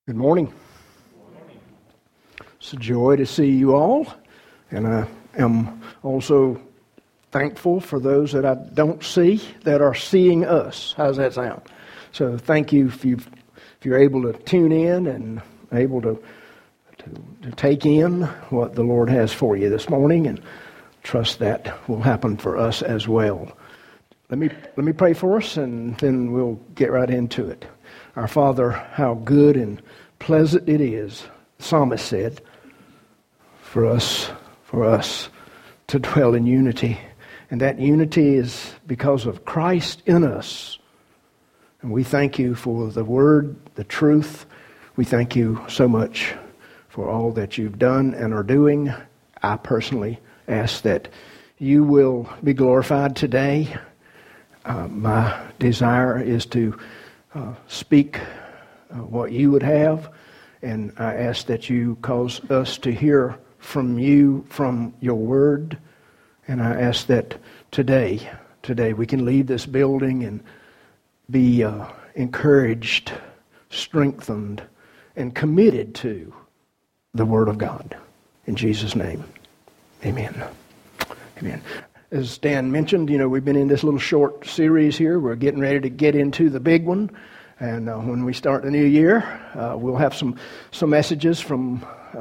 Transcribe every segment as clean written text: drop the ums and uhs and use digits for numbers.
Good morning. It's a joy to see you all, and I am also thankful for those that I don't see that are seeing us. How's that sound? So thank you if you're able to tune in and able to take in what the Lord has for you this morning, and trust that will happen for us as well. Let me pray for us, and then we'll get right into it. Our Father, how good and pleasant it is, the psalmist said, for us to dwell in unity. And that unity is because of Christ in us. And we thank you for the word, the truth. We thank you so much for all that you've done and are doing. I personally ask that you will be glorified today. My desire is to speak what you would have, and I ask that you cause us to hear from you, from your word, and I ask that today we can leave this building and be encouraged, strengthened, and committed to the Word of God. In Jesus' name, amen. Amen. As Dan mentioned, we've been in this little short series here. We're getting ready to get into the big one. And when we start the new year, we'll have some messages from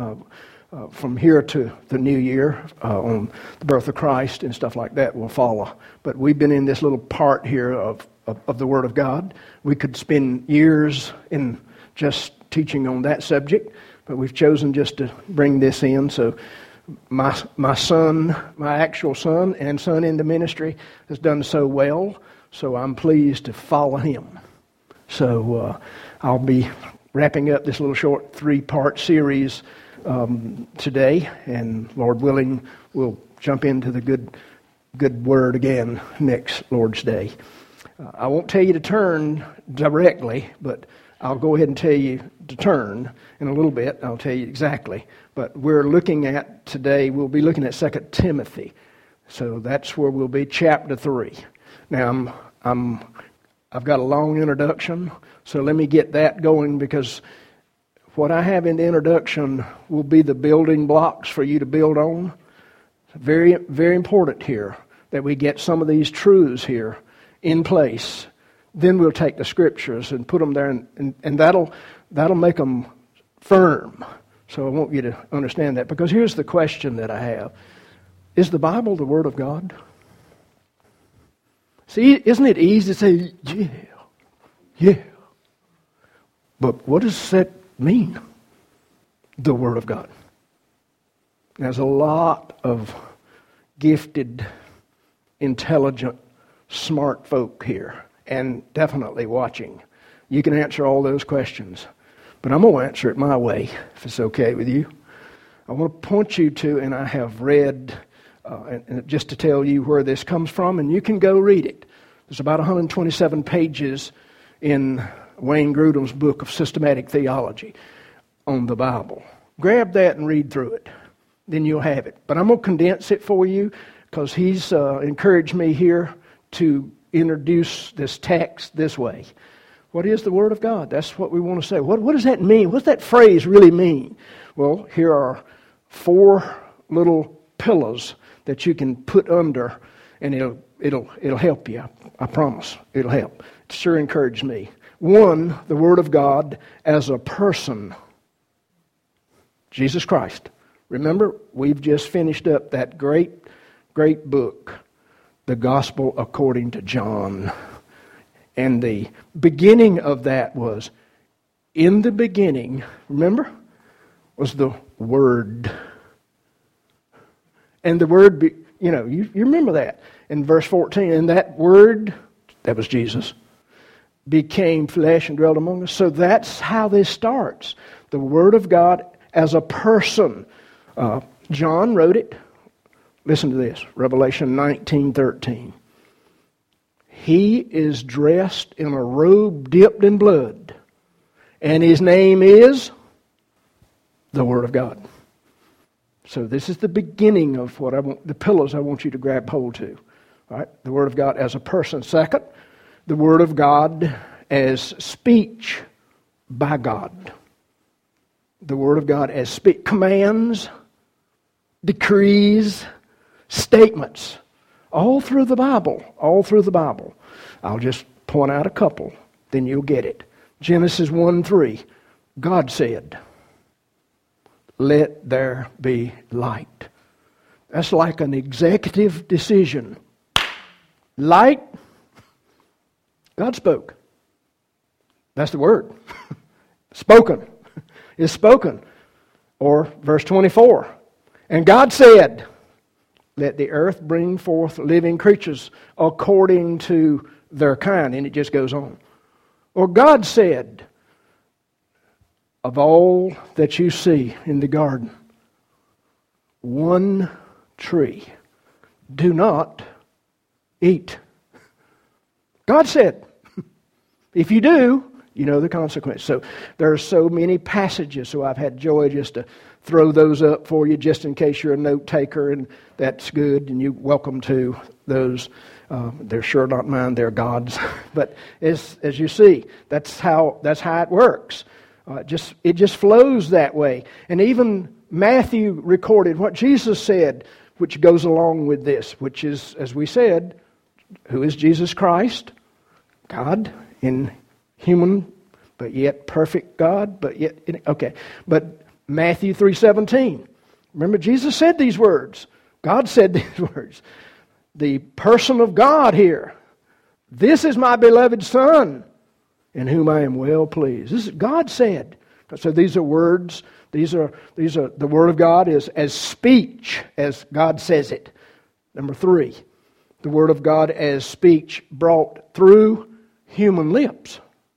here to the new year on the birth of Christ and stuff like that will follow. But we've been in this little part here of the Word of God. We could spend years in just teaching on that subject, but we've chosen just to bring this in. So my actual son and son in the ministry has done so well, so I'm pleased to follow him. So I'll be wrapping up this little short 3-part series today, and Lord willing, we'll jump into the good word again next Lord's Day. I won't tell you to turn directly, but I'll go ahead and tell you to turn in a little bit. I'll tell you exactly. But we'll be looking at 2 Timothy. So that's where we'll be, chapter 3. Now, I've got a long introduction, so let me get that going, because what I have in the introduction will be the building blocks for you to build on. Very, very important here that we get some of these truths here in place. Then we'll take the scriptures and put them there, and that'll make them firm. So I want you to understand that, because here's the question that I have. Is the Bible the Word of God? See, isn't it easy to say, yeah. But what does that mean? The Word of God. There's a lot of gifted, intelligent, smart folk here, and definitely watching. You can answer all those questions, but I'm going to answer it my way, if it's okay with you. I want to point you to, and I have read, and just to tell you where this comes from, and you can go read it. There's about 127 pages in Wayne Grudem's book of systematic theology on the Bible. Grab that and read through it. Then you'll have it. But I'm going to condense it for you, because he's encouraged me here to introduce this text this way. What is the Word of God? That's what we want to say. What does that mean? What's that phrase really mean? Well, here are 4 little pillars that you can put under, and it'll help you. I promise. It'll help. It sure encouraged me. 1, the Word of God as a person. Jesus Christ. Remember, we've just finished up that great book, the Gospel according to John. And the beginning of that was, in the beginning, remember, was the Word. And the Word, you remember that. In verse 14, and that Word, that was Jesus, became flesh and dwelt among us. So that's how this starts. The Word of God as a person. John wrote it. Listen to this, Revelation 19:13. He is dressed in a robe dipped in blood, and his name is the Word of God. So this is the beginning of the pillars I want you to grab hold to. All right? The Word of God as a person. Second, the Word of God as speech by God. the Word of God as commands, decrees, statements, all through the Bible, all through the Bible. I'll just point out a couple, then you'll get it. Genesis 1:3, God said, "Let there be light." That's like an executive decision. Light, God spoke. That's the word. Spoken. It's spoken. Or verse 24. And God said, "Let the earth bring forth living creatures according to their kind." And it just goes on. Or God said, "Of all that you see in the garden, one tree do not eat." God said. If you do, you know the consequence. So there are so many passages, so I've had Joy just to throw those up for you just in case you're a note taker, and that's good, and you're welcome to those. They're sure not mine, they're God's. But as you see, that's how it works. It just flows that way. And even Matthew recorded what Jesus said, which goes along with this, which is, as we said, who is Jesus Christ? God in human, but yet perfect God, but yet, okay. But Matthew 3:17. Remember, Jesus said these words. God said these words. The person of God here. "This is my beloved Son, in whom I am well pleased." This is God said. So these are words. These are the Word of God is as speech as God says it. Number 3, the Word of God as speech brought through human lips.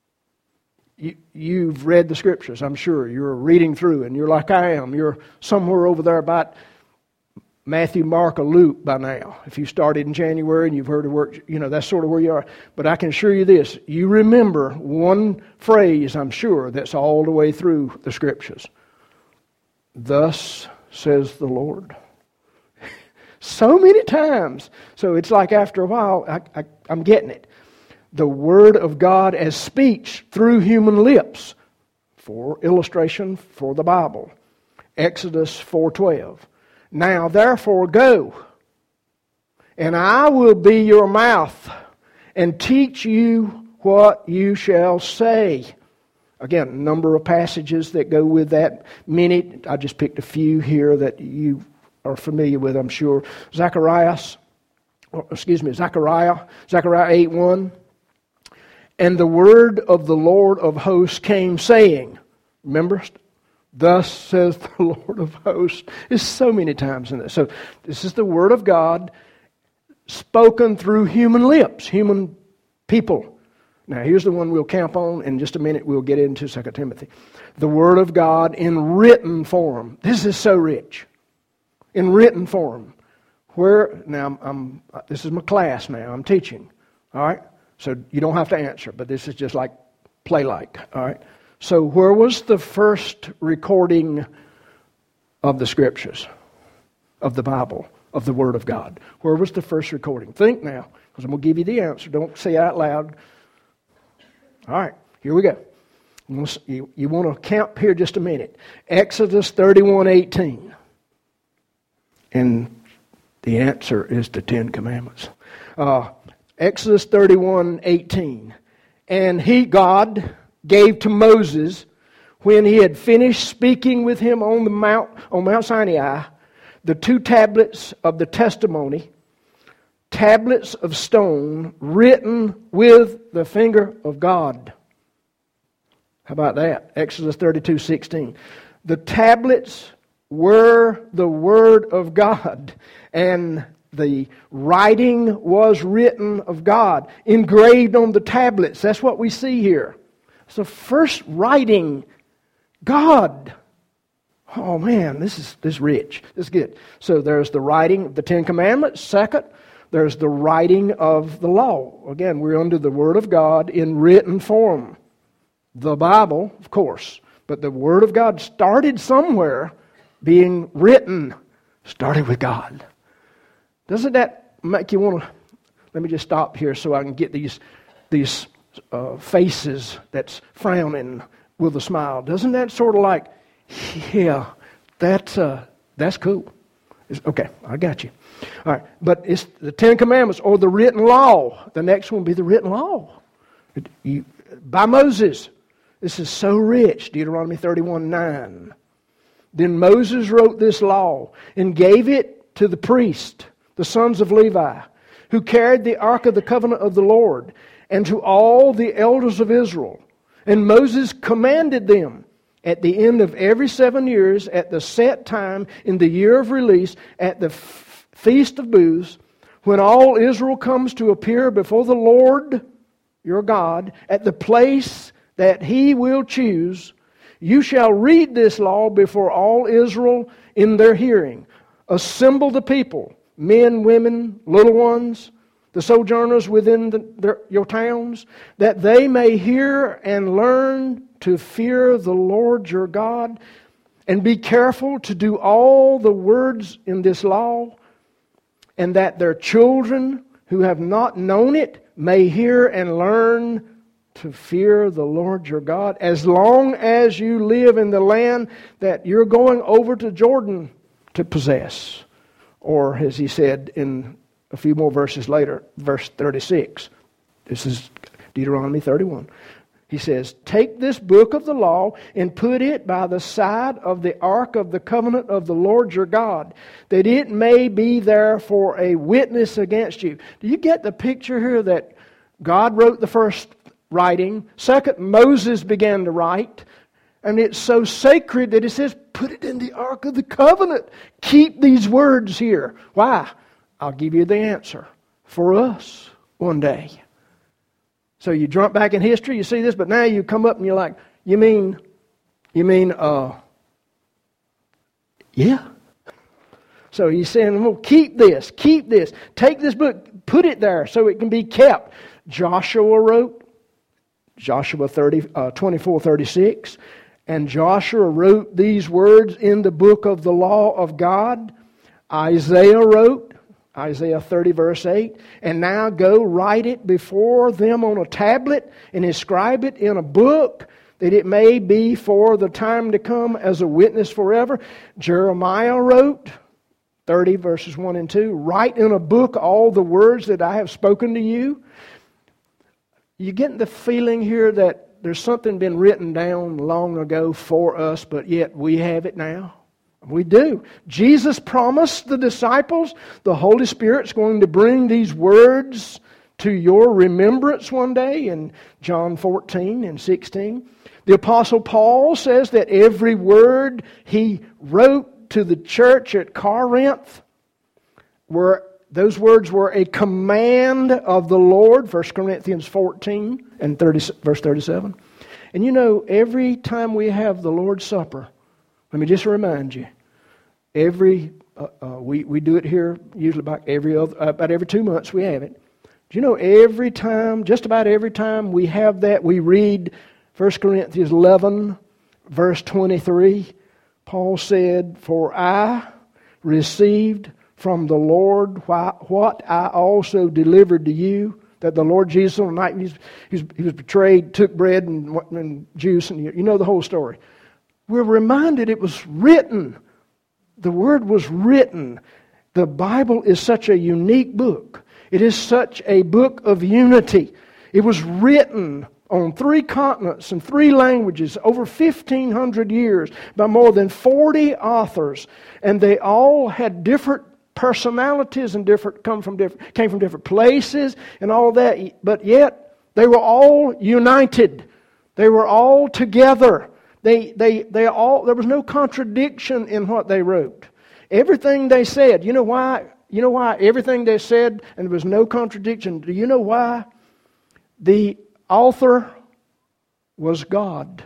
You've read the Scriptures, I'm sure. You're reading through, and you're like I am. You're somewhere over there about Matthew, Mark, or Luke by now. If you started in January and you've heard the word, that's sort of where you are. But I can assure you this. You remember one phrase, I'm sure, that's all the way through the Scriptures. "Thus says the Lord." So many times. So it's like after a while, I'm getting it. The Word of God as speech through human lips, for illustration for the Bible. Exodus 4:12. "Now therefore go, and I will be your mouth, and teach you what you shall say." Again, a number of passages that go with that. Many, I just picked a few here that you are familiar with, I'm sure. Zechariah 8:1. "And the word of the Lord of hosts came, saying," remember, "Thus says the Lord of hosts." It's so many times in this. So this is the Word of God spoken through human lips, human people. Now here's the one we'll camp on. In just a minute we'll get into 2 Timothy. The Word of God in written form. This is so rich. In written form. This is my class now. I'm teaching. All right? So you don't have to answer, but this is just like play-like. All right? So where was the first recording of the Scriptures, of the Bible, of the Word of God? Where was the first recording? Think now, because I'm going to give you the answer. Don't say it out loud. All right, here we go. You want to camp here just a minute. Exodus 31:18. And the answer is the Ten Commandments. Exodus 31:18. "And God gave to Moses, when he had finished speaking with him on Mount Sinai, the 2 tablets of the testimony, tablets of stone written with the finger of God." How about that? Exodus 32:16. The tablets were the Word of God, and the writing was written of God, engraved on the tablets. That's what we see here. So first writing, God. Oh man, this is rich. This is good. So there's the writing of the 10 Commandments. Second, there's the writing of the law. Again, we're under the Word of God in written form. The Bible, of course. But the Word of God started somewhere being written. Started with God. Doesn't that make you want to... Let me just stop here so I can get these faces that's frowning with a smile. Doesn't that sort of like Yeah, that's cool. Okay, I got you. All right, but it's the Ten Commandments or the written law. The next one will be the written law. By Moses. This is so rich, Deuteronomy 31:9. Then Moses wrote this law and gave it to the priest, the sons of Levi, who carried the ark of the covenant of the Lord, and to all the elders of Israel. And Moses commanded them at the end of every 7 years, at the set time in the year of release, at the Feast of Booths, when all Israel comes to appear before the Lord your God, at the place that He will choose, you shall read this law before all Israel in their hearing. Assemble the people, men, women, little ones, the sojourners within your towns, that they may hear and learn to fear the Lord your God, and be careful to do all the words in this law, and that their children who have not known it may hear and learn to fear the Lord your God, as long as you live in the land that you're going over to Jordan to possess. Or as he said in a few more verses later, verse 36. This is Deuteronomy 31. He says, take this book of the law and put it by the side of the ark of the covenant of the Lord your God, that it may be there for a witness against you. Do you get the picture here that God wrote the first writing? Second, Moses began to write. And it's so sacred that it says, put it in the ark of the covenant. Keep these words here. Why? I'll give you the answer. For us, one day. So you jump back in history, you see this, but now you come up and you're like, you mean, yeah. So he's saying, well, keep this. Take this book, put it there so it can be kept. Joshua wrote, Joshua 24:36, and Joshua wrote these words in the book of the law of God. Isaiah wrote, Isaiah 30 verse 8, and now go write it before them on a tablet and inscribe it in a book, that it may be for the time to come as a witness forever. Jeremiah wrote, 30 verses 1 and 2, write in a book all the words that I have spoken to you. You get the feeling here that there's something been written down long ago for us, but yet we have it now. We do. Jesus promised the disciples the Holy Spirit's going to bring these words to your remembrance one day in John 14 and 16. The Apostle Paul says that every word he wrote to the church at Corinth, those words were a command of the Lord, 1 Corinthians 14 and verse 37. And you know, every time we have the Lord's Supper, let me just remind you, we do it here usually about every 2 months we have it. Do you know just about every time we have that, we read 1 Corinthians 11 verse 23. Paul said, for I received from the Lord what I also delivered to you, that the Lord Jesus on the night he was betrayed took bread and juice, and you know the whole story. We're reminded it was written. The Word was written. The Bible is such a unique book. It is such a book of unity. It was written on 3 continents and 3 languages over 1,500 years by more than 40 authors. And they all had different personalities and came from different places and all that. But yet, they were all united. They were all together. There was no contradiction in what they wrote. Everything they said, you know why? You know why everything they said and there was no contradiction? Do you know why? The author was God.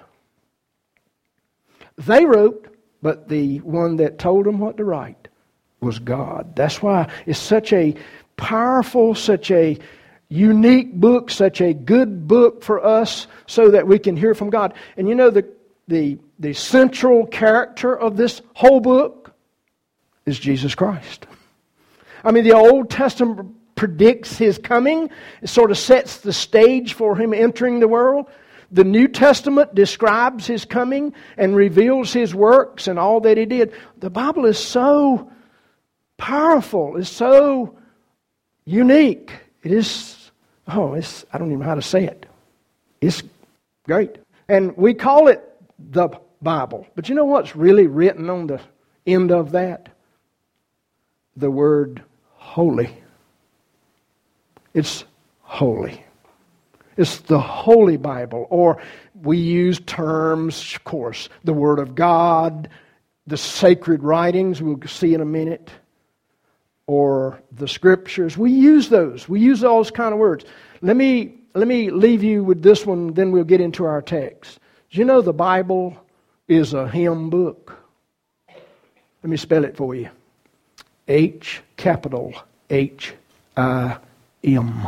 They wrote, but the one that told them what to write was God. That's why it's such a powerful, such a unique book, such a good book for us so that we can hear from God. And you know, the central character of this whole book is Jesus Christ. I mean, the Old Testament predicts His coming. It sort of sets the stage for Him entering the world. The New Testament describes His coming and reveals His works and all that He did. The Bible is so powerful. It's so unique. It is, I don't even know how to say it. It's great. And we call it the Bible. But you know what's really written on the end of that? The word holy. It's holy. It's the Holy Bible. Or we use terms, of course, the Word of God, the sacred writings, we'll see in a minute, or the Scriptures. We use those. We use those kind of words. Let me leave you with this one, then we'll get into our text. Do you know the Bible is a hymn book? Let me spell it for you. H, capital H-I-M.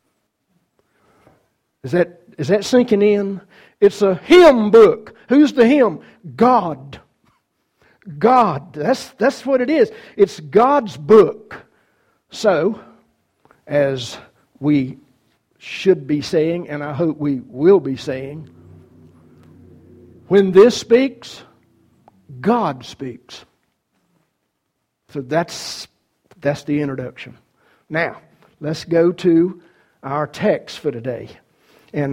Is that sinking in? It's a hymn book. Who's the hymn? God. God. That's what it is. It's God's book. So, as we should be saying, and I hope we will be saying, when this speaks, God speaks. So that's the introduction. Now, let's go to our text for today. And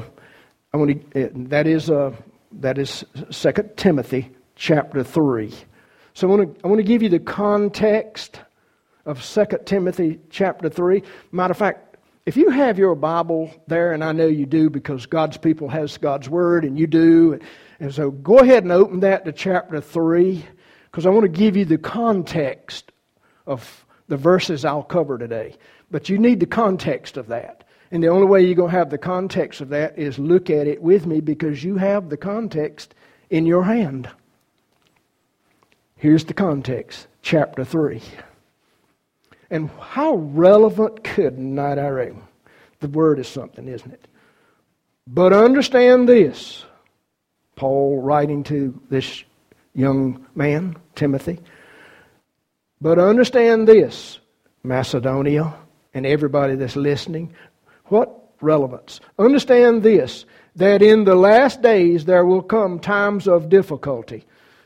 that is 2 Timothy chapter 3. So I want to give you the context of 2 Timothy chapter 3. Matter of fact, if you have your Bible there, and I know you do because God's people has God's Word, and you do, and so go ahead and open that to chapter 3, because I want to give you the context of the verses I'll cover today. But you need the context of that. And the only way you're going to have the context of that is look at it with me, because you have the context in your hand. Here's the context, chapter 3. And how relevant could not I reckon? The word is something, isn't it? But understand this, Paul writing to this young man, Timothy. But understand this, Macedonia, and everybody that's listening. What relevance? Understand this, that in the last days there will come times of difficulty.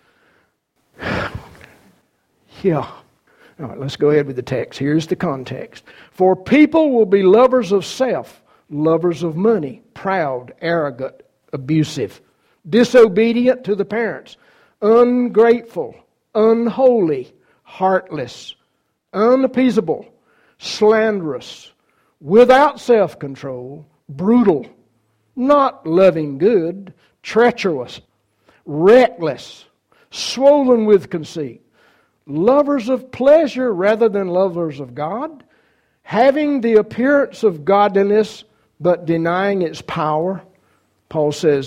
Yeah. All right, let's go ahead with the text. Here's the context. For people will be lovers of self, lovers of money, proud, arrogant, abusive, disobedient to the parents, ungrateful, unholy, heartless, unappeasable, slanderous, without self-control, brutal, not loving good, treacherous, reckless, swollen with conceit, lovers of pleasure rather than lovers of God, having the appearance of godliness but denying its power. Paul says,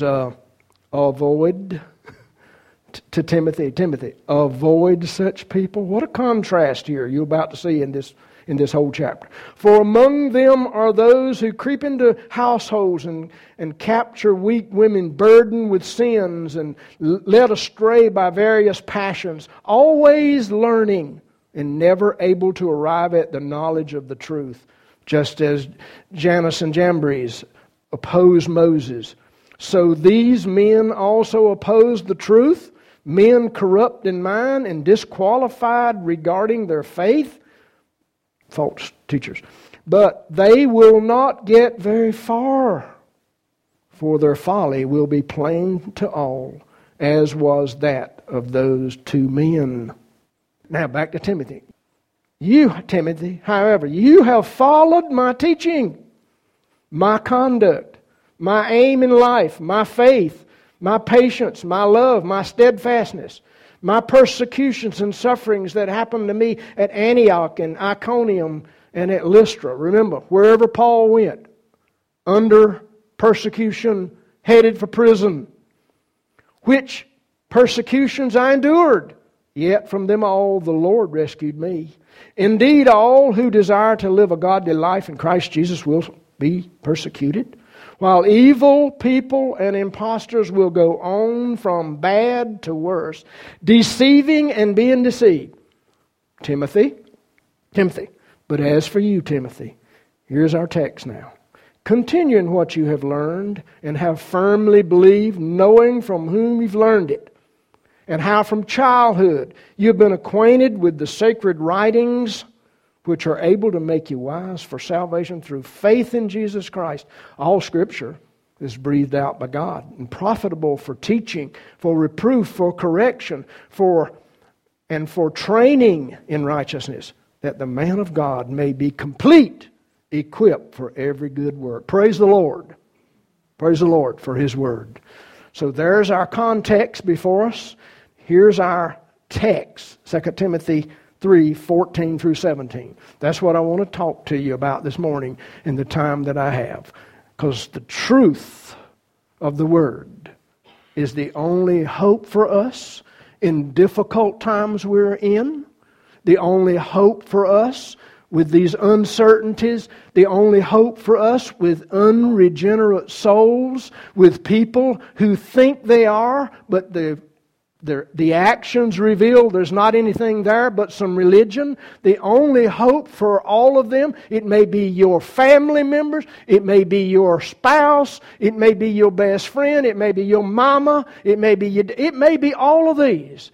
avoid, to Timothy, avoid such people. What a contrast here you're about to see in this whole chapter. For among them are those who creep into households and capture weak women burdened with sins and led astray by various passions, always learning and never able to arrive at the knowledge of the truth, just as Jannes and Jambres opposed Moses. So these men also opposed the truth, men corrupt in mind and disqualified regarding their faith, false teachers. But they will not get very far, for their folly will be plain to all, as was that of those two men. Now back to Timothy. You, Timothy, however, you have followed my teaching, my conduct, my aim in life, my faith, my patience, my love, my steadfastness, my persecutions and sufferings that happened to me at Antioch and Iconium and at Lystra. Remember, wherever Paul went, under persecution, headed for prison, which persecutions I endured, yet from them all the Lord rescued me. Indeed, all who desire to live a godly life in Christ Jesus will be persecuted, while evil people and impostors will go on from bad to worse, deceiving and being deceived. Timothy, but as for you, Timothy, here's our text now. Continue in what you have learned and have firmly believed, knowing from whom you've learned it, and how from childhood you've been acquainted with the sacred writings, which are able to make you wise for salvation through faith in Jesus Christ. All Scripture is breathed out by God and profitable for teaching, for reproof, for correction, for training in righteousness, that the man of God may be complete, equipped for every good work. Praise the Lord. Praise the Lord for His Word. So there's our context before us. Here's our text, 2 Timothy 3:14 through 17. That's what I want to talk to you about this morning in the time that I have. Because the truth of the Word is the only hope for us in difficult times we're in, the only hope for us with these uncertainties, the only hope for us with unregenerate souls, with people who think they are, but the actions reveal there's not anything there but some religion. The only hope for all of them, it may be your family members, it may be your spouse, it may be your best friend, it may be your mama, it may be all of these.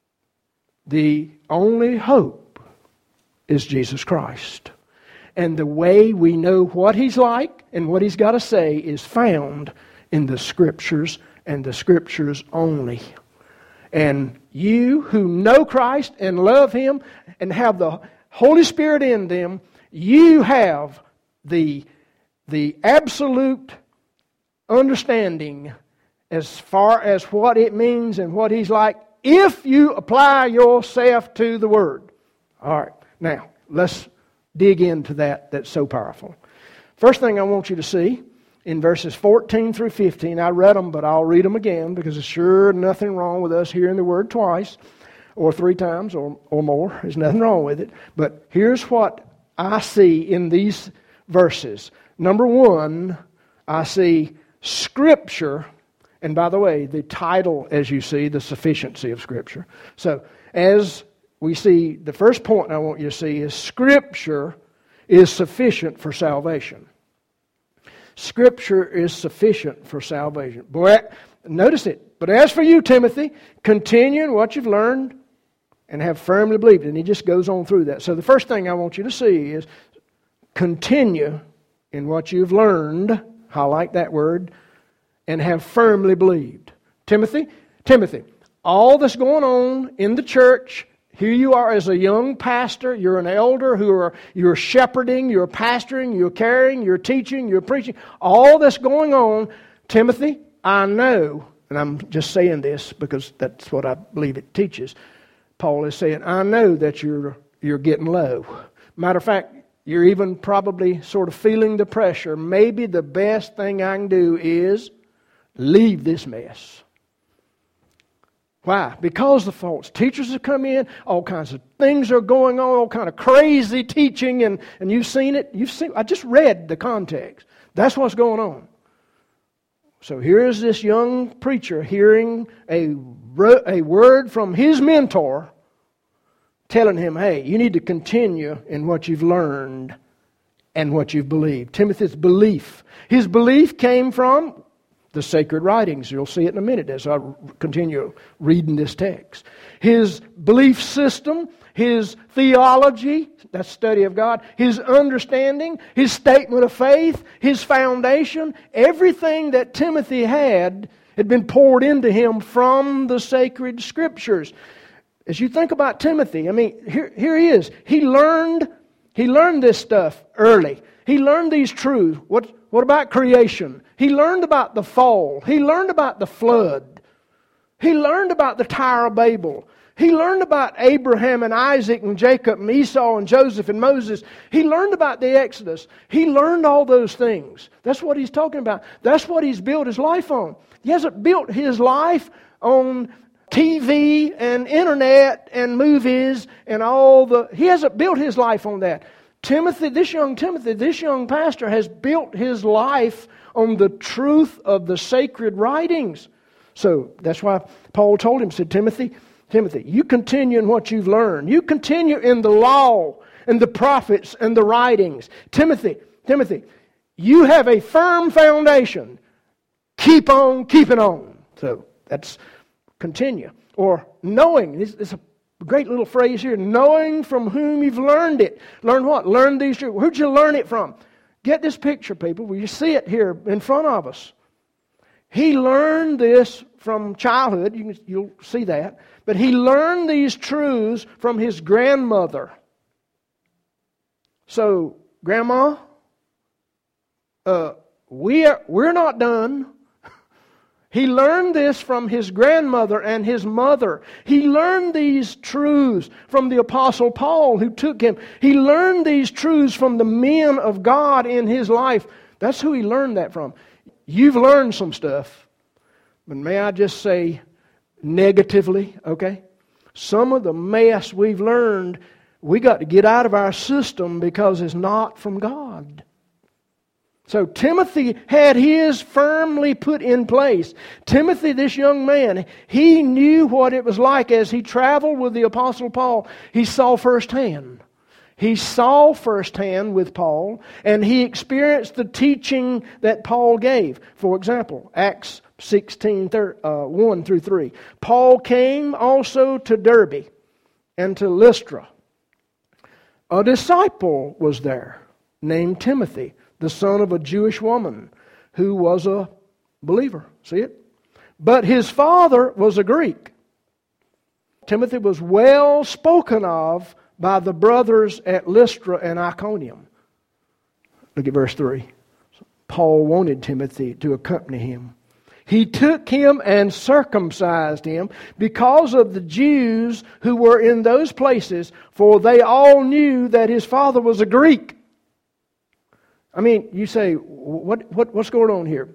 The only hope is Jesus Christ. And the way we know what He's like and what He's got to say is found in the Scriptures and the Scriptures only. And you who know Christ and love Him and have the Holy Spirit in them, you have the absolute understanding as far as what it means and what He's like if you apply yourself to the Word. All right, now let's dig into that. That's so powerful. First thing I want you to see in verses 14 through 15, I read them, but I'll read them again because there's sure nothing wrong with us hearing the word twice or three times or more. There's nothing wrong with it. But here's what I see in these verses. Number one, I see Scripture. And by the way, the title, as you see, the sufficiency of Scripture. So as we see, the first point I want you to see is Scripture is sufficient for salvation. Scripture is sufficient for salvation. Boy, notice it. But as for you, Timothy, continue in what you've learned and have firmly believed. And he just goes on through that. So the first thing I want you to see is continue in what you've learned. I like that word. And have firmly believed. Timothy, all that's going on in the church, here you are as a young pastor, you're an elder you're shepherding, you're pastoring, you're caring, you're teaching, you're preaching. All that's going on, Timothy, I know, and I'm just saying this because that's what I believe it teaches. Paul is saying, I know that you're getting low. Matter of fact, you're even probably sort of feeling the pressure. Maybe the best thing I can do is leave this mess. Why? Because the false teachers have come in, all kinds of things are going on, all kind of crazy teaching, and you've seen it. I just read the context. That's what's going on. So here is this young preacher hearing a word from his mentor telling him, hey, you need to continue in what you've learned and what you've believed. Timothy's belief. His belief came from the sacred writings. You'll see it in a minute as I continue reading this text. His belief system, his theology, that study of God, his understanding, his statement of faith, his foundation, everything that Timothy had been poured into him from the sacred Scriptures. As you think about Timothy, I mean, here he is. He learned this stuff early. He learned these truths. What about creation? He learned about the fall. He learned about the flood. He learned about the Tower of Babel. He learned about Abraham and Isaac and Jacob and Esau and Joseph and Moses. He learned about the Exodus. He learned all those things. That's what he's talking about. That's what he's built his life on. He hasn't built his life on TV and internet and movies and he hasn't built his life on that. Timothy, this young pastor has built his life on the truth of the sacred writings. So that's why Paul told him, said, Timothy, you continue in what you've learned. You continue in the law and the prophets and the writings. Timothy, you have a firm foundation. Keep on keeping on. So that's continue. Or knowing. It's a great little phrase here. Knowing from whom you've learned it. Learn what? Learn these truths. Who'd you learn it from? Get this picture, people. Will you see it here in front of us? He learned this from childhood. You'll see that. But he learned these truths from his grandmother. So, Grandma, we're not done. He learned this from his grandmother and his mother. He learned these truths from the Apostle Paul who took him. He learned these truths from the men of God in his life. That's who he learned that from. You've learned some stuff. But may I just say negatively, okay? Some of the mess we've learned, we got to get out of our system because it's not from God. So Timothy had his firmly put in place. Timothy, this young man, he knew what it was like as he traveled with the Apostle Paul. He saw firsthand. He saw firsthand with Paul, and he experienced the teaching that Paul gave. For example, Acts 16, 1 through 3. Paul came also to Derbe and to Lystra. A disciple was there named Timothy, the son of a Jewish woman who was a believer. See it? But his father was a Greek. Timothy was well spoken of by the brothers at Lystra and Iconium. Look at verse 3. Paul wanted Timothy to accompany him. He took him and circumcised him because of the Jews who were in those places, for they all knew that his father was a Greek. I mean, you say, what's going on here?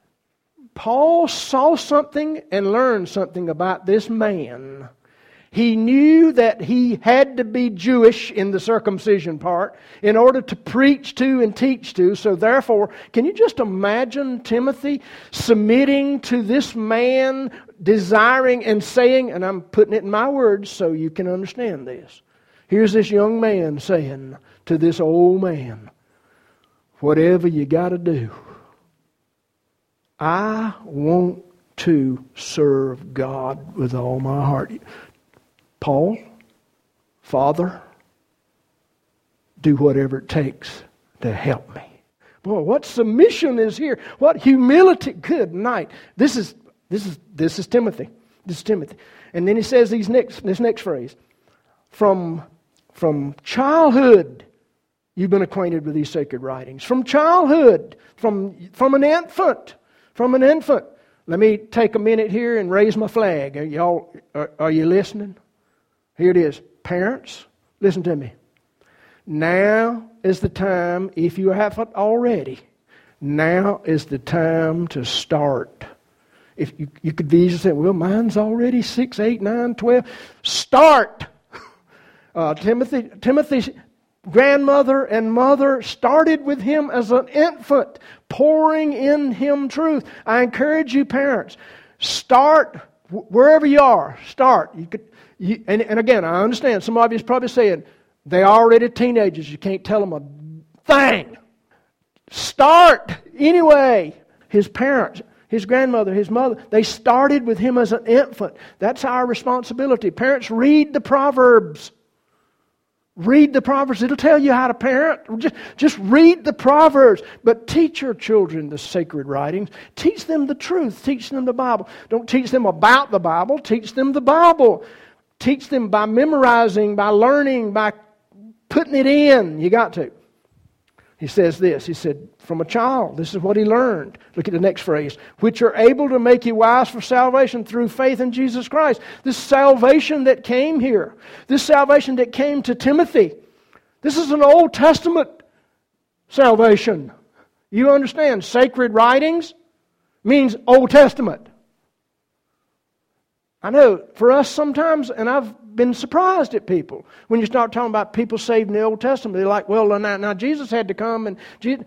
Paul saw something and learned something about this man. He knew that he had to be Jewish in the circumcision part in order to preach to and teach to. So therefore, can you just imagine Timothy submitting to this man, desiring and saying, and I'm putting it in my words so you can understand this. Here's this young man saying to this old man, whatever you got to do, I want to serve God with all my heart. Paul, Father, do whatever it takes to help me. Boy, what submission is here. What humility. Good night. This is Timothy. This is Timothy. And then he says this next phrase. From childhood, you've been acquainted with these sacred writings. From childhood, from an infant. Let me take a minute here and raise my flag. Are you listening? Here it is. Parents, listen to me. Now is the time, if you haven't already, now is the time to start. If you could be easily say, well, mine's already 6, 8, 9, 12. Start! Timothy's grandmother and mother started with him as an infant, pouring in him truth. I encourage you, parents, start wherever you are. Start. And again, I understand some of you is probably saying, they're already teenagers. You can't tell them a thing. Start anyway. His parents, his grandmother, his mother, they started with him as an infant. That's our responsibility. Parents, read the Proverbs. Read the Proverbs. It'll tell you how to parent. Just read the Proverbs. But teach your children the sacred writings. Teach them the truth. Teach them the Bible. Don't teach them about the Bible. Teach them the Bible. Teach them by memorizing, by learning, by putting it in. You got to. He says this. He said, from a child, this is what he learned. Look at the next phrase. Which are able to make you wise for salvation through faith in Jesus Christ. This salvation that came here. This salvation that came to Timothy. This is an Old Testament salvation. You understand? Sacred writings means Old Testament. I know, for us sometimes, and I've been surprised at people, when you start talking about people saved in the Old Testament, they're like, well, now Jesus had to come and...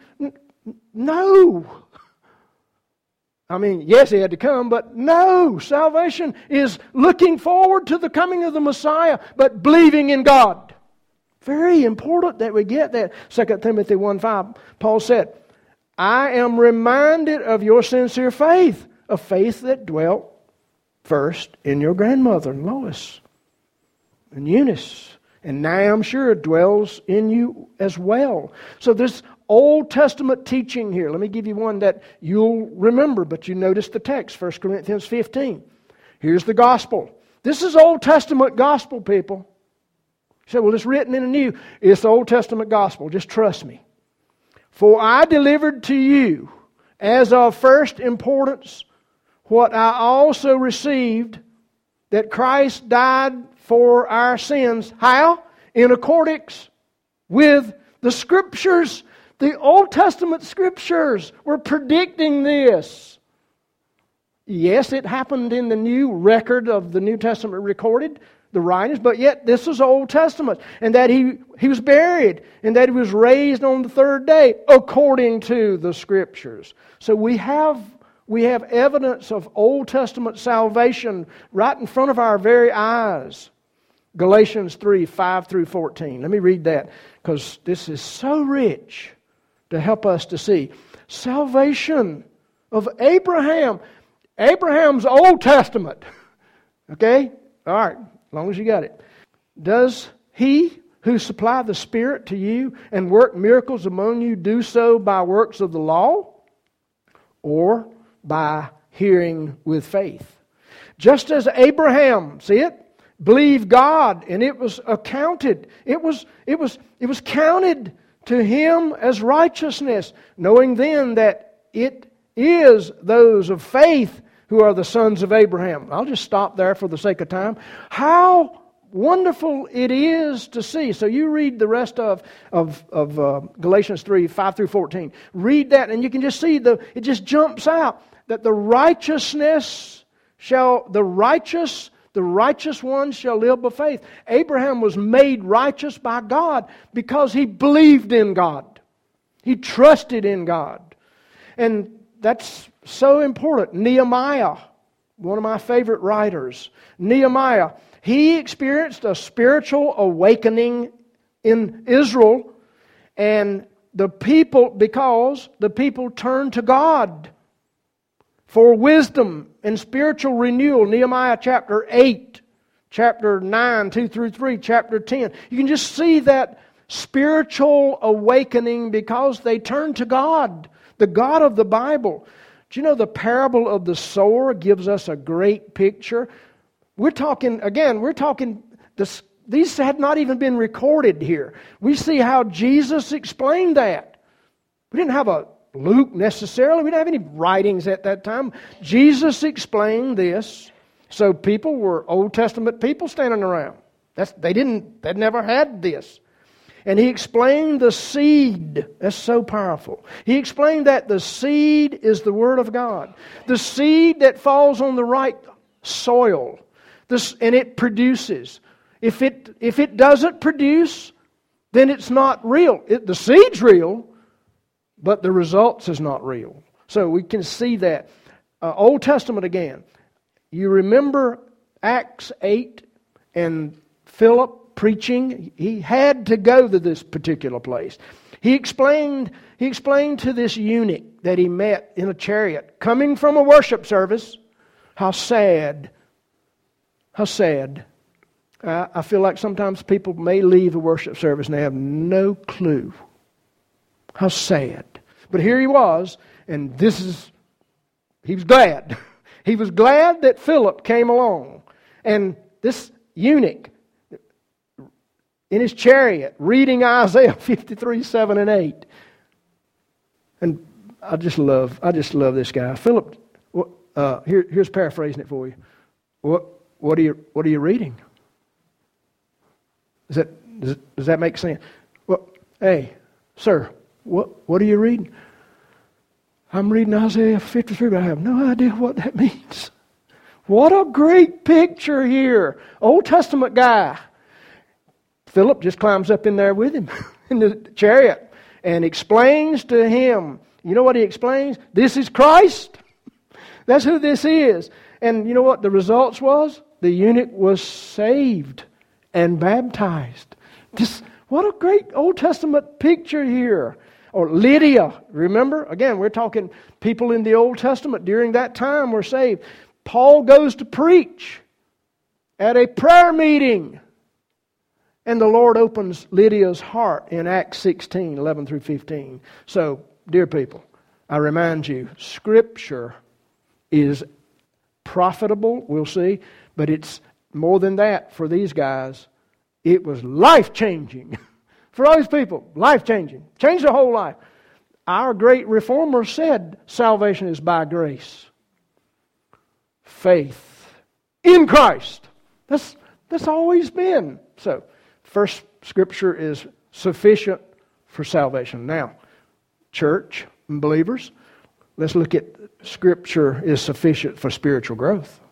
No! I mean, yes, he had to come, but no! Salvation is looking forward to the coming of the Messiah, but believing in God. Very important that we get that. 2 Timothy 1:5, Paul said, I am reminded of your sincere faith, a faith that dwelt first in your grandmother, Lois, and Eunice, and now I'm sure it dwells in you as well. So this Old Testament teaching here, let me give you one that you'll remember, but you notice the text, 1 Corinthians 15. Here's the gospel. This is Old Testament gospel, people. You say, well, it's written in the New. It's the Old Testament gospel. Just trust me. For I delivered to you as of first importance what I also received, that Christ died for our sins. How? In accordance with the Scriptures. The Old Testament Scriptures were predicting this. Yes, it happened in the new record of the New Testament recorded, the writings, but yet this is Old Testament. And that he was buried, and that he was raised on the third day, according to the Scriptures. So we have evidence of Old Testament salvation right in front of our very eyes. Galatians 3, 5 through 14. Let me read that, because this is so rich to help us to see. Salvation of Abraham. Abraham's Old Testament. Okay? All right. As long as you got it. Does He who supplied the Spirit to you and worked miracles among you do so by works of the law, or by hearing with faith? Just as Abraham, see it? Believed God, and it was accounted. It was counted to him as righteousness, knowing then that it is those of faith who are the sons of Abraham. I'll just stop there for the sake of time. How wonderful it is to see. So you read the rest of Galatians 3, 5 through 14. Read that and you can just see it just jumps out that the righteous one shall live by faith. Abraham was made righteous by God because he believed in God. He trusted in God. And that's so important. Nehemiah, one of my favorite writers. Nehemiah, he experienced a spiritual awakening in Israel, and because the people turned to God for wisdom and spiritual renewal. Nehemiah chapter 8, chapter 9, 2 through 3, chapter 10. You can just see that spiritual awakening because they turned to God, the God of the Bible. Do you know the parable of the sower gives us a great picture? We're talking, these had not even been recorded here. We see how Jesus explained that. We didn't have a Luke necessarily. We didn't have any writings at that time. Jesus explained this. So people were Old Testament people standing around. They'd never had this. And he explained the seed. That's so powerful. He explained that the seed is the Word of God. The seed that falls on the right soil. And it produces. If it doesn't produce, then it's not real. The seed's real, but the results is not real. So we can see that. Old Testament again. You remember Acts 8 and Philip preaching? He had to go to this particular place. He explained to this eunuch that he met in a chariot coming from a worship service how sad. How sad. I feel like sometimes people may leave a worship service and they have no clue. How sad. But here he was, and he was glad. He was glad that Philip came along. And this eunuch in his chariot reading Isaiah 53, 7 and 8. And I just love this guy. Philip, here's paraphrasing it for you. What are you reading? Does that make sense? Well, hey, sir, what are you reading? I'm reading Isaiah 53, but I have no idea what that means. What a great picture here. Old Testament guy. Philip just climbs up in there with him in the chariot and explains to him. You know what he explains? This is Christ. That's who this is. And you know what the results was? The eunuch was saved and baptized. What a great Old Testament picture here. Or Lydia, remember? Again, we're talking people in the Old Testament during that time were saved. Paul goes to preach at a prayer meeting. And the Lord opens Lydia's heart in Acts 16, 11 through 15. So, dear people, I remind you, Scripture is profitable, we'll see, but it's more than that for these guys. It was life-changing. For those people, life-changing. Changed their whole life. Our great reformer said salvation is by grace. Faith in Christ. That's always been. So, first, Scripture is sufficient for salvation. Now, church and believers, let's look at Scripture is sufficient for spiritual growth.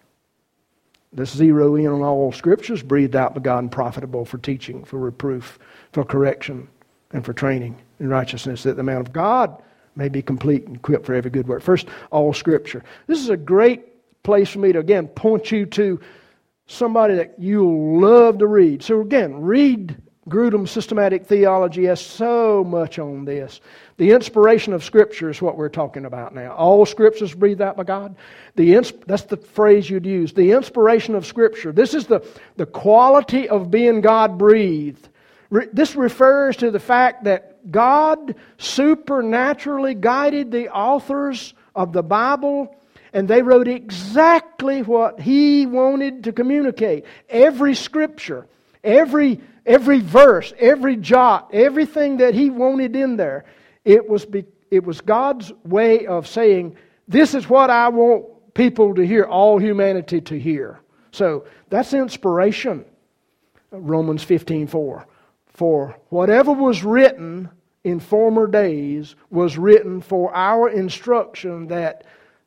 Let's zero in on all Scriptures breathed out by God and profitable for teaching, for reproof, for correction, and for training in righteousness, that the man of God may be complete and equipped for every good work. First, all Scripture. This is a great place for me to, again, point you to somebody that you'll love to read. So again, read Grudem's Systematic Theology. Has so much on this. The inspiration of Scripture is what we're talking about now. All Scriptures breathed out by God. That's the phrase you'd use. The inspiration of Scripture. This is the quality of being God-breathed. This refers to the fact that God supernaturally guided the authors of the Bible, and they wrote exactly what He wanted to communicate. Every Scripture, every verse, every jot, everything that He wanted in there, it was God's way of saying, this is what I want people to hear, all humanity to hear. So that's inspiration. Romans 15:4. For whatever was written in former days was written for our instruction, that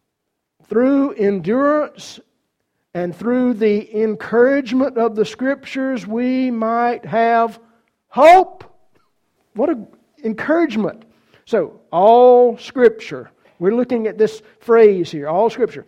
through endurance and through the encouragement of the Scriptures we might have hope. What an encouragement. So, all Scripture. We're looking at this phrase here, all Scripture.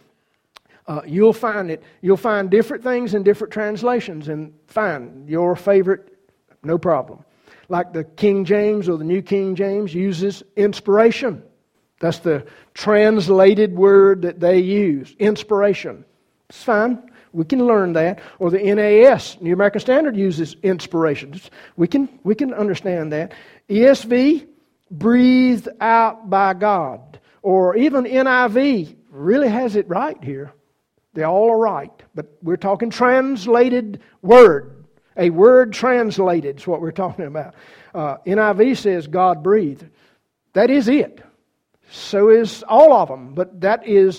You'll find different things in different translations, and find your favorite, no problem. Like the King James or the New King James uses inspiration. That's the translated word that they use, inspiration. It's fine. We can learn that. Or the NAS, New American Standard, uses inspiration. We can understand that. ESV, breathed out by God. Or even NIV really has it right here. They all are right. But we're talking translated word. A word translated is what we're talking about. NIV says God breathed. That is it. So is all of them. But that is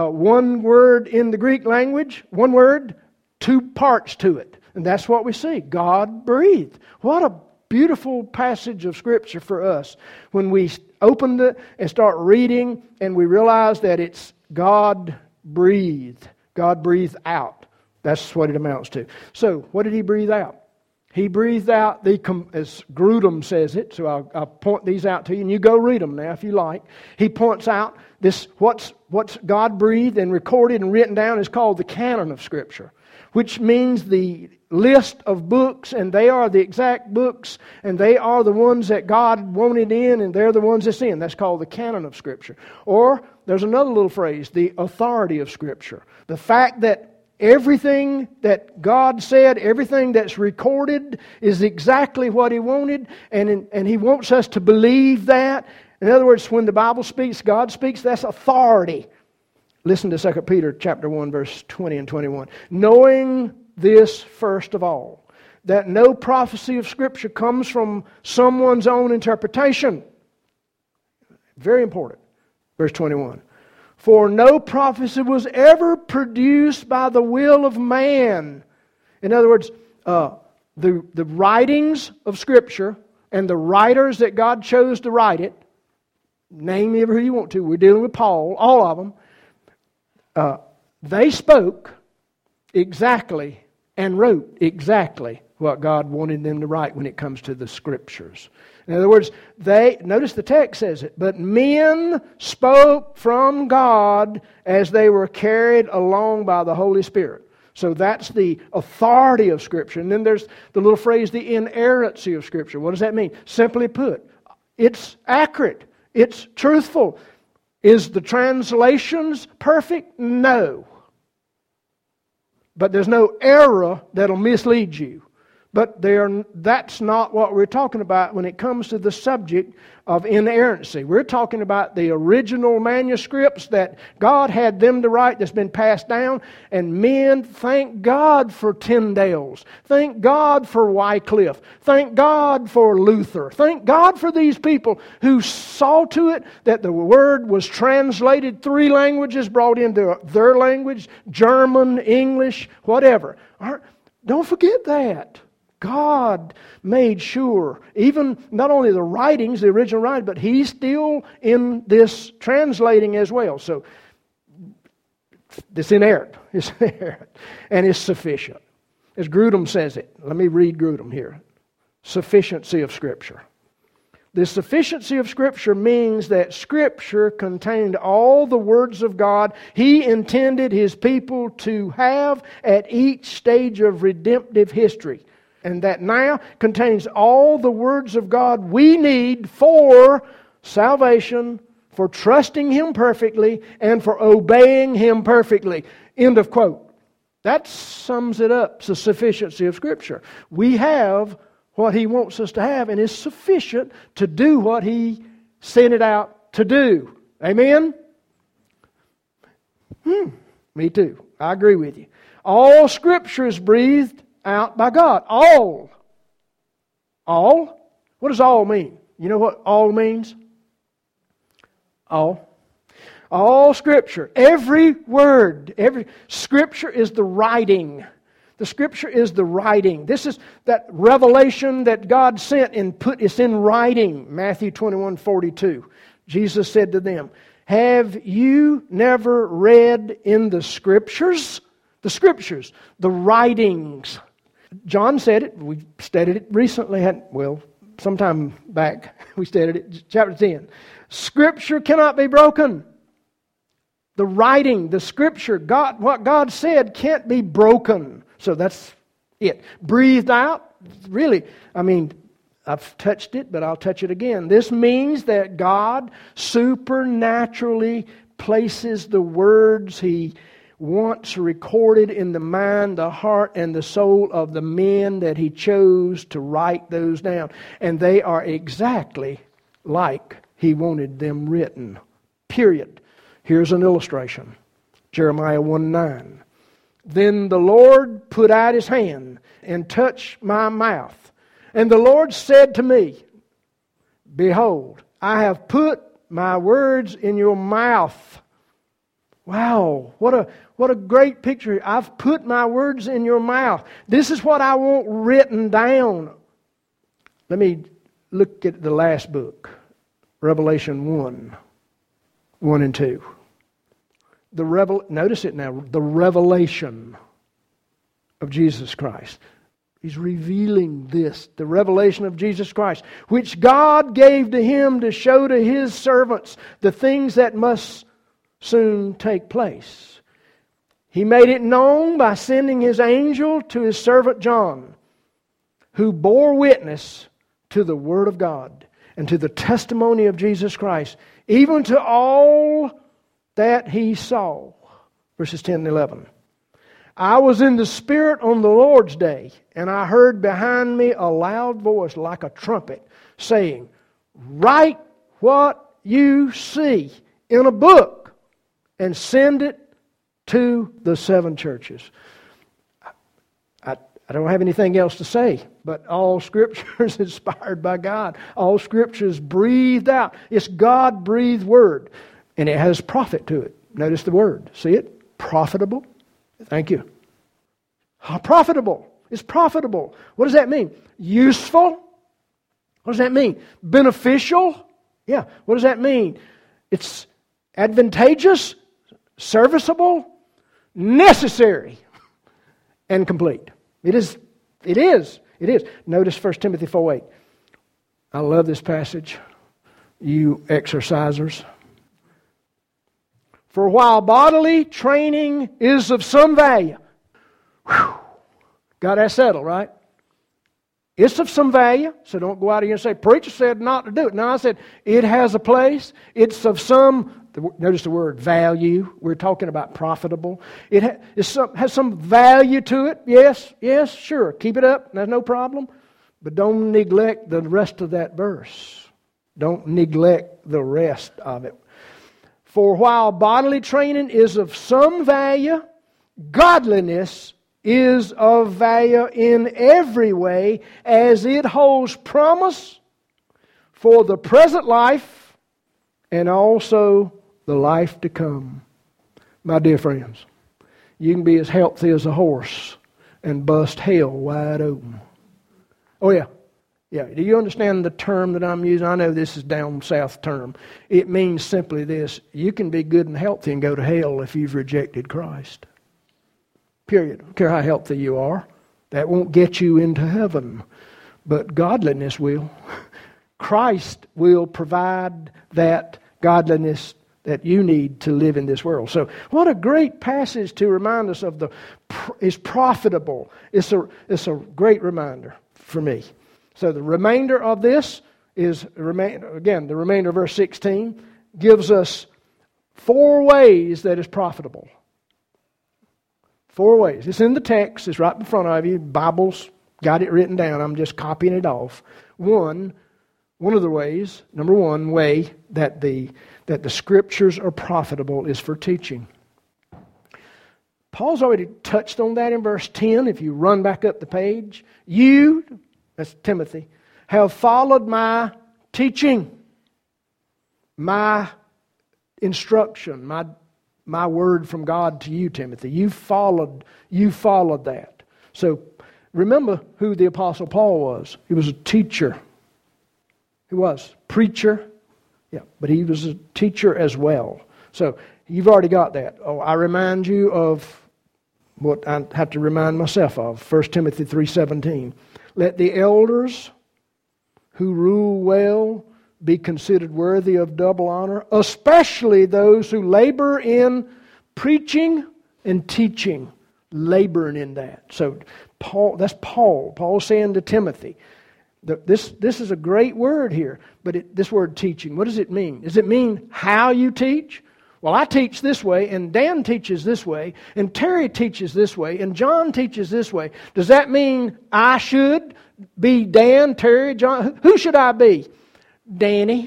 one word in the Greek language. One word, two parts to it. And that's what we see. God breathed. What a beautiful passage of Scripture for us. When we open it and start reading and we realize that it's God breathed. God breathed out. That's what it amounts to. So, what did He breathe out? He breathed out, as Grudem says it, so I'll point these out to you, and you go read them now if you like. He points out this, what's God breathed and recorded and written down is called the canon of Scripture, which means the list of books, and they are the exact books, and they are the ones that God wanted in, and they're the ones that's in. That's called the canon of Scripture. Or, there's another little phrase, the authority of Scripture. The fact that everything that God said, everything that's recorded is exactly what He wanted, and He wants us to believe that. In other words, when the Bible speaks, God speaks, that's authority. Listen to 2 Peter chapter 1, verse 20 and 21. Knowing this first of all, that no prophecy of Scripture comes from someone's own interpretation. Very important. Verse 21. For no prophecy was ever produced by the will of man. In other words, the writings of Scripture and the writers that God chose to write it, name who you want to, we're dealing with Paul, all of them, they spoke exactly and wrote exactly what God wanted them to write when it comes to the Scriptures. In other words, notice the text says it, but men spoke from God as they were carried along by the Holy Spirit. So that's the authority of Scripture. And then there's the little phrase, the inerrancy of Scripture. What does that mean? Simply put, It's accurate. It's truthful. Is the translations perfect? No. But there's no error that'll mislead you. But that's not what we're talking about when it comes to the subject of inerrancy. We're talking about the original manuscripts that God had them to write that's been passed down. And men, thank God for Tyndale's. Thank God for Wycliffe. Thank God for Luther. Thank God for these people who saw to it that the Word was translated 3 languages, brought into their language, German, English, whatever. Don't forget that. God made sure, even not only the writings, the original writing, but He's still in this translating as well. So it's inerrant. It's inerrant. And it's sufficient. As Grudem says it. Let me read Grudem here. Sufficiency of Scripture. The sufficiency of Scripture means that Scripture contained all the words of God He intended His people to have at each stage of redemptive history. And that now contains all the words of God we need for salvation, for trusting Him perfectly, and for obeying Him perfectly. End of quote. That sums it up, the sufficiency of Scripture. We have what He wants us to have, and it's sufficient to do what He sent it out to do. Amen? Me too. I agree with you. All Scripture is breathed out by God. All. All? What does all mean? You know what all means? All. All Scripture. Every word. Every Scripture is the writing. The Scripture is the writing. This is that revelation that God sent and put. It's in writing. Matthew 21:42. Jesus said to them, "Have you never read in the Scriptures?" The Scriptures. The writings. John said it. We studied it recently. Sometime back we studied it. Chapter 10. Scripture cannot be broken. The writing, the Scripture, what God said can't be broken. So that's it. Breathed out. Really, I've touched it, but I'll touch it again. This means that God supernaturally places the words He once recorded in the mind, the heart, and the soul of the men that He chose to write those down. And they are exactly like He wanted them written. Period. Here's an illustration. Jeremiah 1:9. Then the Lord put out His hand and touched my mouth. And the Lord said to me, "Behold, I have put my words in your mouth." Wow, what a great picture. I've put my words in your mouth. This is what I want written down. Let me look at the last book, Revelation 1 and 2. Notice it now, the revelation of Jesus Christ. He's revealing this, the revelation of Jesus Christ, which God gave to Him to show to His servants the things that must soon take place. He made it known by sending His angel to His servant John, who bore witness to the Word of God and to the testimony of Jesus Christ, even to all that he saw. Verses 10 and 11. I was in the Spirit on the Lord's day, and I heard behind me a loud voice like a trumpet, saying, "Write what you see in a book, and send it to the 7 churches." I don't have anything else to say, but all Scripture is inspired by God. All Scripture is breathed out. It's God-breathed Word, and it has profit to it. Notice the word. See it? Profitable. Thank you. How profitable. It's profitable. What does that mean? Useful. What does that mean? Beneficial. Yeah. What does that mean? It's advantageous, serviceable, necessary, and complete. It is. Notice 1 Timothy 4:8. I love this passage, you exercisers. For while bodily training is of some value. Got that settled, right? It's of some value, so don't go out here and say, preacher said not to do it. No, I said, it has a place. It's of some, notice the word value. We're talking about profitable. It has some value to it. Yes, sure. Keep it up. There's no problem. But don't neglect the rest of that verse. Don't neglect the rest of it. For while bodily training is of some value, godliness is of value in every way, as it holds promise for the present life and also the life to come. My dear friends, you can be as healthy as a horse and bust hell wide open. Oh yeah. Do you understand the term that I'm using? I know this is down south term. It means simply this: you can be good and healthy and go to hell if you've rejected Christ. Period. I don't care how healthy you are. That won't get you into heaven. But godliness will. Christ will provide that godliness that you need to live in this world. So what a great passage to remind us of is profitable. It's a great reminder for me. So the remainder of this is, again, the remainder of verse 16 gives us 4 ways that is profitable. 4 ways. It's in the text. It's right in front of you. Bible's got it written down. I'm just copying it off. One of the ways, number 1 way that the Scriptures are profitable is for teaching. Paul's already touched on that in verse 10. If you run back up the page, you, that's Timothy, have followed my teaching, my instruction, my word from God to you, Timothy. You followed that. So remember who the Apostle Paul was. He was a teacher. He was preacher. Yeah, but he was a teacher as well. So you've already got that. Oh, I remind you of what I have to remind myself of. 1 Timothy 3:17. Let the elders who rule well be considered worthy of double honor, especially those who labor in preaching and teaching, laboring in that. So that's Paul. Paul's saying to Timothy, this is a great word here, but this word teaching, what does it mean? Does it mean how you teach? Well, I teach this way, and Dan teaches this way, and Terry teaches this way, and John teaches this way. Does that mean I should be Dan, Terry, John? Who should I be? Danny.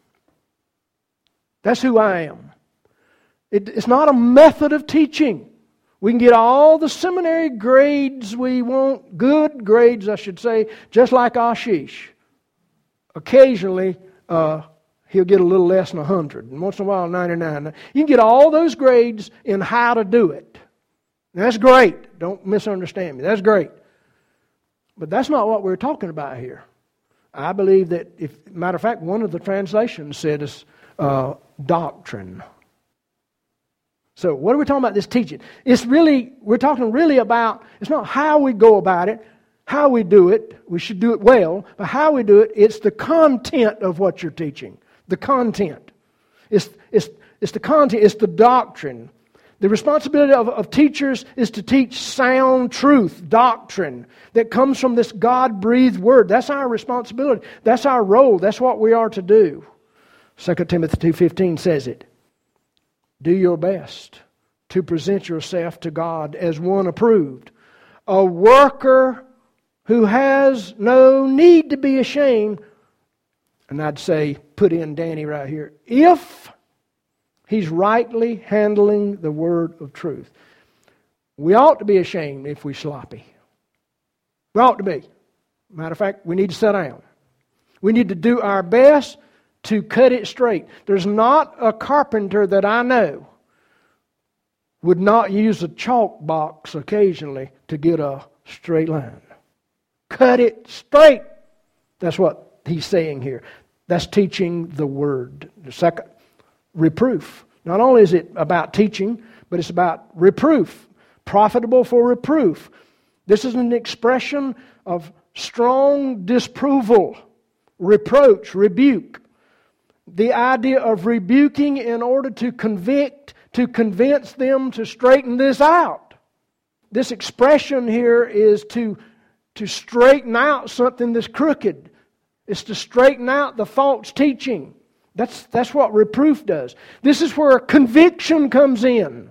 That's who I am. It's not a method of teaching. We can get all the seminary grades we want, good grades, I should say, just like Ashish. Occasionally, he'll get a little less than 100, and once in a while 99. You can get all those grades in how to do it. Now, that's great. Don't misunderstand me. That's great. But that's not what we're talking about here. I believe that, matter of fact, one of the translations said it's doctrine. So what are we talking about this teaching? We're talking really about, it's not how we go about it, how we do it. We should do it well, but how we do it, it's the content of what you're teaching. The content. It's the content, it's the doctrine. The responsibility of teachers is to teach sound truth, doctrine, that comes from this God-breathed Word. That's our responsibility. That's our role. That's what we are to do. 2 Timothy 2:15 says it. Do your best to present yourself to God as one approved, a worker who has no need to be ashamed. And I'd say, put in Danny right here, if he's rightly handling the word of truth. We ought to be ashamed if we're sloppy. We ought to be. Matter of fact, we need to sit down. We need to do our best to cut it straight. There's not a carpenter that I know would not use a chalk box occasionally to get a straight line. Cut it straight. That's what he's saying here. That's teaching the word. The second, reproof. Not only is it about teaching, but it's about reproof. Profitable for reproof. This is an expression of strong disapproval, reproach, rebuke. The idea of rebuking in order to convict, to convince them to straighten this out. This expression here is to to straighten out something that's crooked. It's to straighten out the false teaching. That's what reproof does. This is where conviction comes in.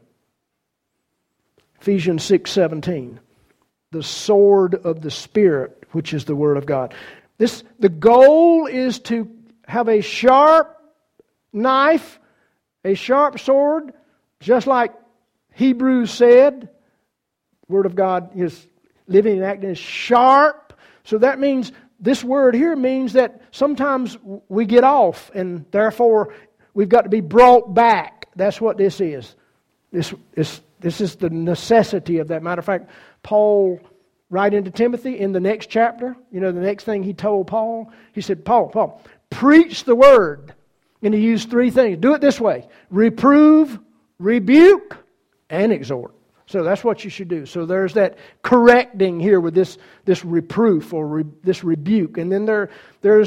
Ephesians 6:17. The sword of the Spirit, which is the Word of God. The goal is to have a sharp knife, a sharp sword, just like Hebrews said. Word of God is living and acting is sharp. So that means, this word here means that sometimes we get off, and therefore we've got to be brought back. That's what this is. This is the necessity of that. Matter of fact, Paul, right into Timothy, in the next chapter, the next thing he told Paul, he said, Paul, preach the word. And he used three things. Do it this way: reprove, rebuke, and exhort. So that's what you should do. So there's that correcting here with this reproof or this rebuke. And then there's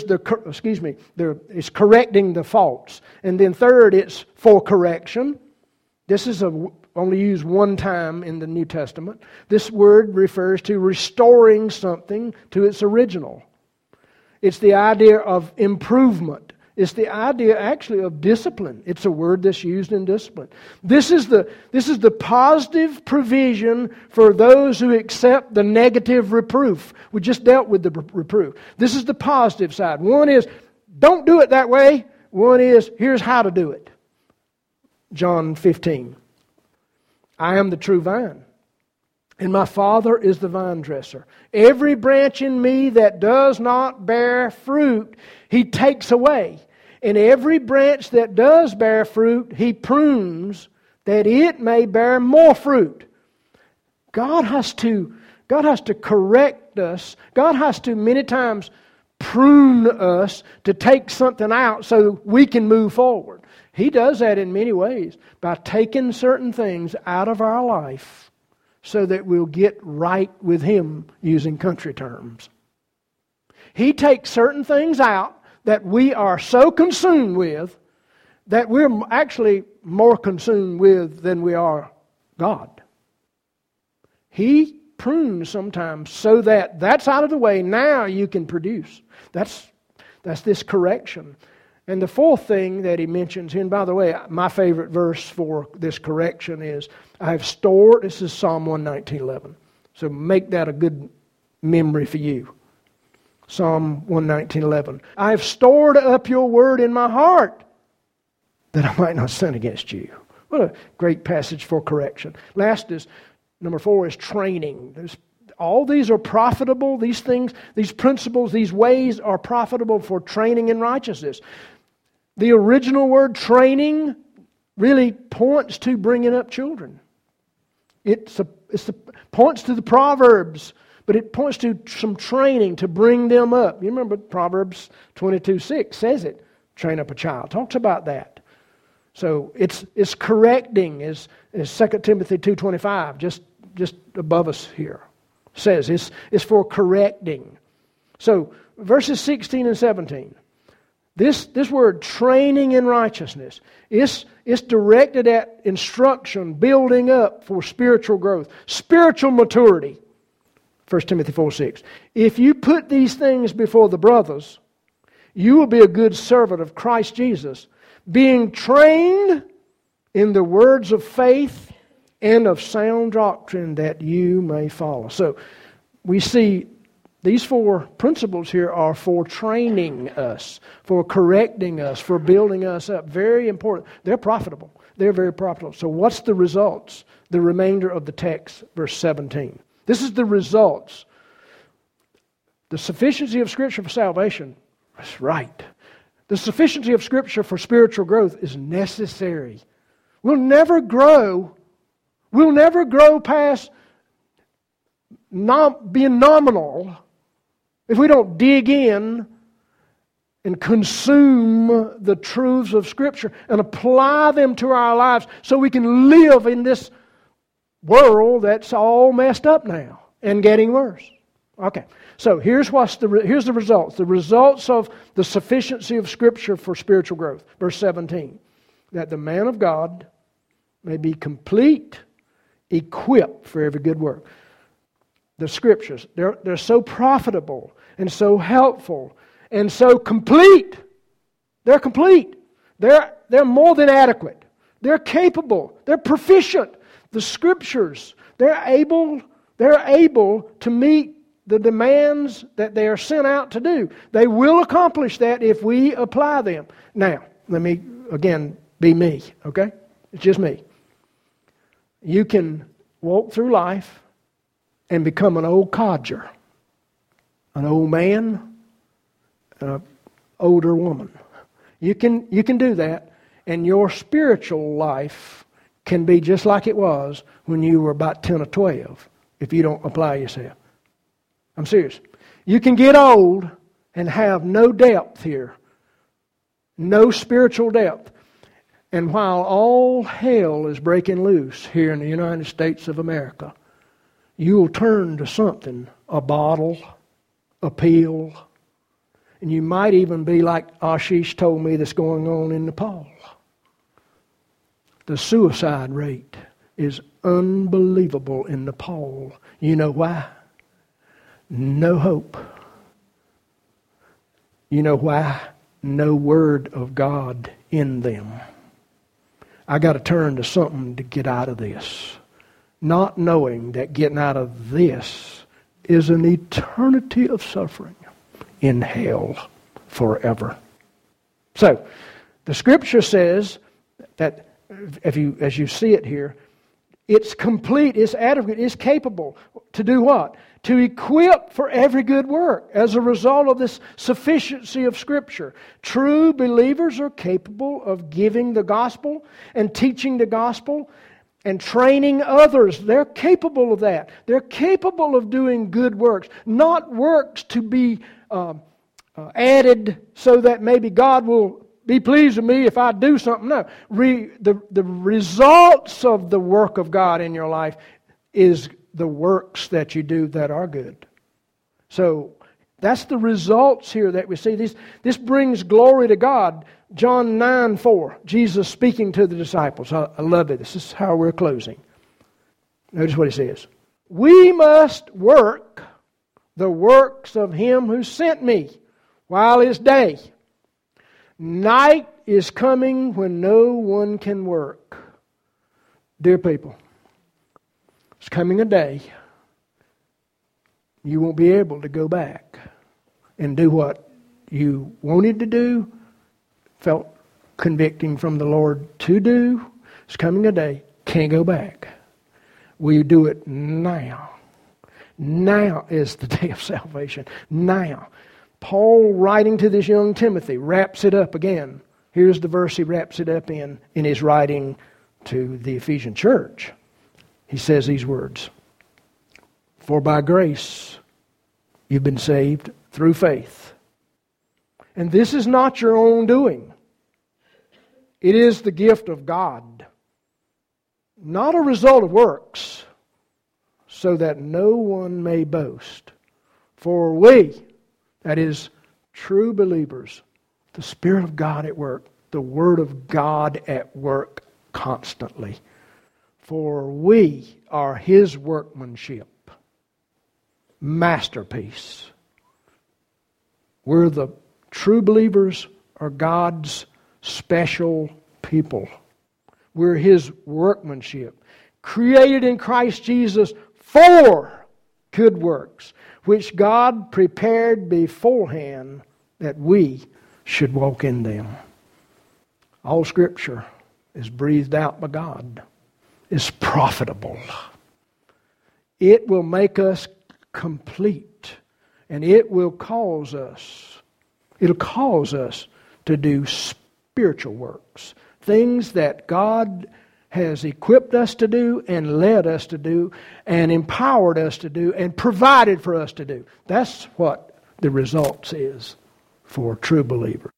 it's correcting the faults. And then third, it's for correction. This is only used one time in the New Testament. This word refers to restoring something to its original. It's the idea of improvement. It's the idea actually of discipline. It's a word that's used in discipline. This is the positive provision for those who accept the negative reproof. We just dealt with the reproof. This is the positive side. One is, don't do it that way. One is, here's how to do it. John 15. I am the true vine, and my Father is the vine dresser. Every branch in me that does not bear fruit, He takes away. And every branch that does bear fruit, He prunes, that it may bear more fruit. God has to correct us. God has to many times prune us to take something out so we can move forward. He does that in many ways by taking certain things out of our life so that we'll get right with Him, using country terms. He takes certain things out that we are so consumed with that we're actually more consumed with than we are God. He prunes sometimes so that that's out of the way. Now you can produce. That's this correction. And the fourth thing that he mentions here, and by the way, my favorite verse for this correction is, I have stored, this is Psalm 119:11. So make that a good memory for you. Psalm 119:11. I have stored up your word in my heart that I might not sin against you. What a great passage for correction. Last is, number 4 is training. All these are profitable. These things, these principles, these ways are profitable for training in righteousness. The original word training really points to bringing up children. It points to the Proverbs, but it points to some training to bring them up. You remember Proverbs 22:6 says it. Train up a child. Talks about that. So it's correcting, as 2 Timothy 2:25, just above us here, says. It's for correcting. So verses 16 and 17. This word, training in righteousness, it's directed at instruction, building up for spiritual growth, spiritual maturity. 1 Timothy 4:6. If you put these things before the brothers, you will be a good servant of Christ Jesus, being trained in the words of faith and of sound doctrine that you may follow. So we see these 4 principles here are for training us, for correcting us, for building us up. Very important. They're profitable. They're very profitable. So what's the results? The remainder of the text, verse 17. This is the results. The sufficiency of Scripture for salvation is right. The sufficiency of Scripture for spiritual growth is necessary. We'll never grow. We'll never grow past being nominal if we don't dig in and consume the truths of Scripture and apply them to our lives so we can live in this world that's all messed up now and getting worse. Okay, so here's the results. The results of the sufficiency of Scripture for spiritual growth. Verse 17. That the man of God may be complete, equipped for every good work. The Scriptures. They're so profitable and so helpful and so complete. They're complete. They're more than adequate. They're capable. They're proficient. The Scriptures, they're able to meet the demands that they are sent out to do. They will accomplish that if we apply them. Now, let me, again, be me, okay? It's just me. You can walk through life and become an old codger, an old man, an older woman. You can do that, and your spiritual life can be just like it was when you were about 10 or 12 if you don't apply yourself. I'm serious. You can get old and have no depth here, no spiritual depth. And while all hell is breaking loose here in the United States of America, you'll turn to something, a bottle, a pill, and you might even be like Ashish told me that's going on in Nepal. The suicide rate is unbelievable in Nepal. You know why? No hope. You know why? No Word of God in them. I got to turn to something to get out of this. Not knowing that getting out of this is an eternity of suffering in hell forever. So, the Scripture says that as you see it here, it's complete, it's adequate, it's capable to do what? To equip for every good work as a result of this sufficiency of Scripture. True believers are capable of giving the gospel and teaching the gospel and training others. They're capable of that. They're capable of doing good works, not works to be added so that maybe God will be pleased with me if I do something. No. The results of the work of God in your life is the works that you do that are good. So that's the results here that we see. This brings glory to God. John 9:4, Jesus speaking to the disciples. I love it. This is how we're closing. Notice what he says. We must work the works of Him who sent me while it's day. Night is coming when no one can work. Dear people, it's coming a day you won't be able to go back and do what you wanted to do, felt convicting from the Lord to do. It's coming a day, can't go back. We do it now. Now is the day of salvation. Now. Paul, writing to this young Timothy, wraps it up again. Here's the verse he wraps it up in his writing to the Ephesian church. He says these words, For by grace you've been saved through faith. And this is not your own doing. It is the gift of God, not a result of works, so that no one may boast. For we, that is, true believers, the Spirit of God at work, the Word of God at work constantly. For we are His workmanship, masterpiece. We're the true believers, are God's special people. We're His workmanship, created in Christ Jesus for good works, which God prepared beforehand that we should walk in them. All Scripture is breathed out by God. It's profitable. It will make us complete. And it'll cause us to do spiritual works. Things that God has equipped us to do and led us to do and empowered us to do and provided for us to do. That's what the results is for true believers.